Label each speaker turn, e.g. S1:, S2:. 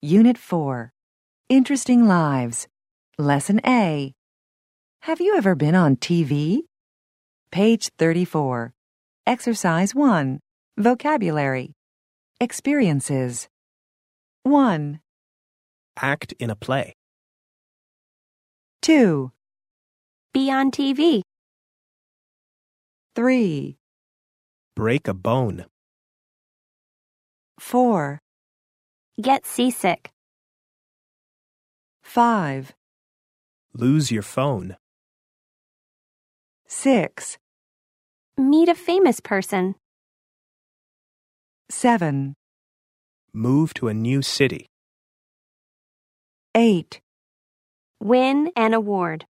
S1: Unit 4. Interesting Lives. Lesson A. Have you ever been on TV? Page 34. Exercise 1. Vocabulary. Experiences. 1,
S2: Act in a play.
S1: 2,
S3: Be on TV.
S1: 3,
S2: Break a bone.
S1: 4,
S3: Get seasick.
S1: 5,
S2: Lose your phone.
S1: 6,
S3: Meet a famous person.
S1: 7,
S2: Move to a new city.
S1: 8.
S3: Win an award.